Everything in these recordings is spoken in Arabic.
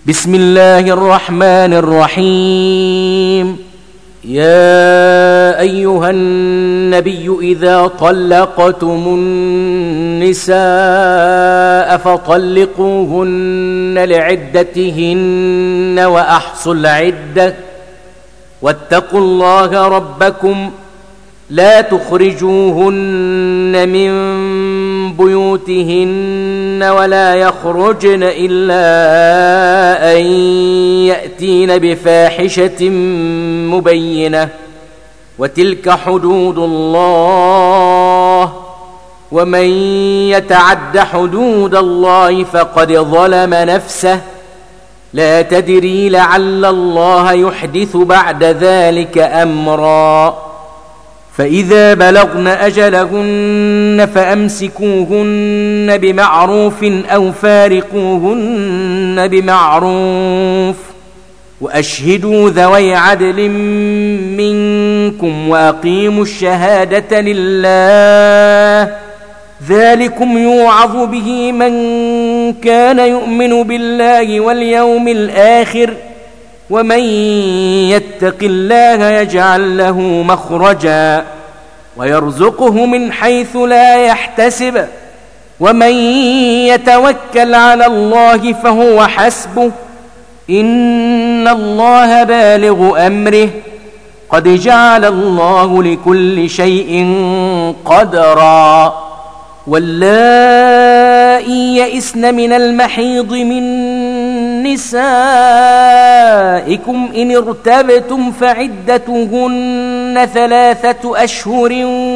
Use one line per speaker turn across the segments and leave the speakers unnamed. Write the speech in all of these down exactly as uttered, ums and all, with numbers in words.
بسم الله الرحمن الرحيم. يا أيها النبي إذا طلقتم النساء فطلقوهن لعدتهن وأحصوا العدة واتقوا الله ربكم لا تخرجوهن من بيوتهن ولا يخرجن إلا أن يأتين بفاحشة مبينة وتلك حدود الله ومن يتعد حدود الله فقد ظلم نفسه لا تدري لعل الله يحدث بعد ذلك أمرا. فإذا بلغن أجلهن فأمسكوهن بمعروف أو فارقوهن بمعروف وأشهدوا ذوي عدل منكم وأقيموا الشهادة لله ذلكم يوعظ به من كان يؤمن بالله واليوم الآخر ومن يتق الله يجعل له مخرجا ويرزقه من حيث لا يحتسب ومن يتوكل على الله فهو حسبه إن الله بالغ أمره قد جعل الله لكل شيء قدرا. واللائي يئسن من المحيض من نسائكم إن ارتبتم فعدتهن ثلاثة أشهر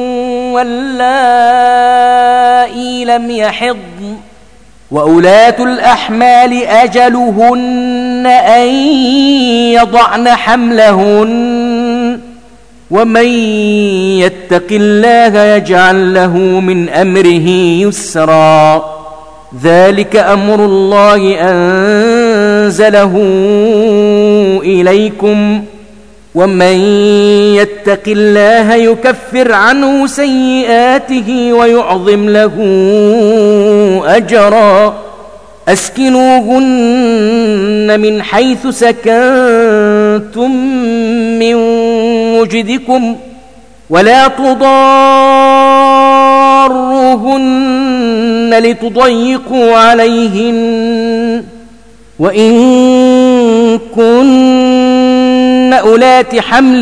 واللائي لم يحضن وأولاة الأحمال أجلهن أن يضعن حملهن ومن يتق الله يجعل له من أمره يسرا. ذلك أمر الله أنزله إليكم ومن يتق الله يكفر عنه سيئاته ويعظم له أجرا. أسكنوهن من حيث سكنتم من وجدكم ولا تضاروهن لتضيقوا عليهن وإن كن أولات حمل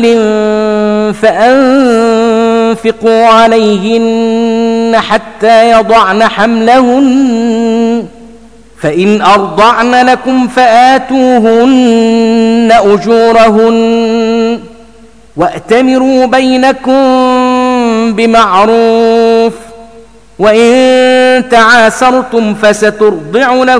فأنفقوا عليهن حتى يضعن حملهن فإن أرضعن لكم فآتوهن أجورهن وأتمروا بينكم بمعروف وإن تعاسرتم فسترضع له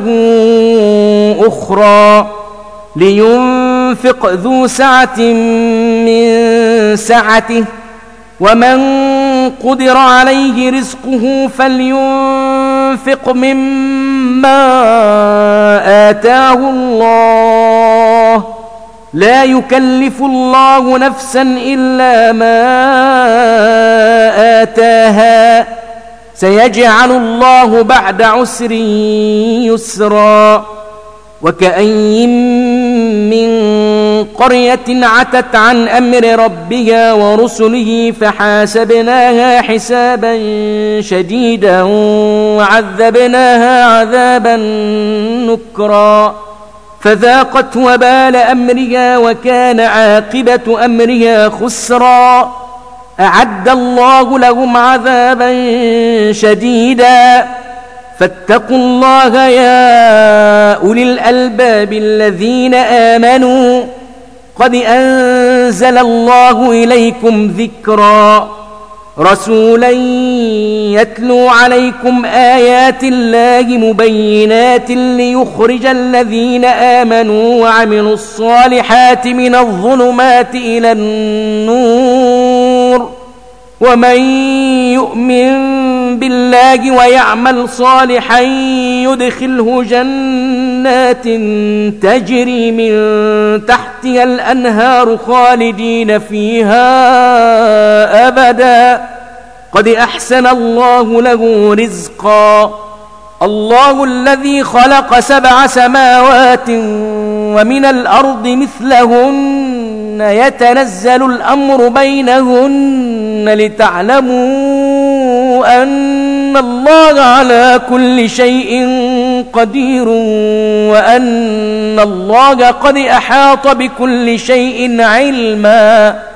أخرى لينفق ذو سعة من سعته ومن قدر عليه رزقه فلينفق مما آتاه الله لا يكلف الله نفسا إلا ما آتاها سيجعل الله بعد عسر يسرا. وكأين من قرية عتت عن أمر ربها ورسله فحاسبناها حسابا شديدا وعذبناها عذابا نكرا فذاقت وبال أمرها وكان عاقبة أمرها خسرا. أعد الله لهم عذابا شديدا فاتقوا الله يا أولي الألباب الذين آمنوا قد أنزل الله إليكم ذكرا رسولا يتلو عليكم آيات الله مبينات ليخرج الذين آمنوا وعملوا الصالحات من الظلمات إلى النور ومن يؤمن بالله ويعمل صالحا يدخله جنات تجري من تحتها الأنهار خالدين فيها أبدا قد أحسن الله له رزقا. الله الذي خلق سبع سماوات ومن الأرض مثلهن يتنزل الأمر بينهن لتعلموا أن الله على كل شيء قدير وأن الله قد أحاط بكل شيء علما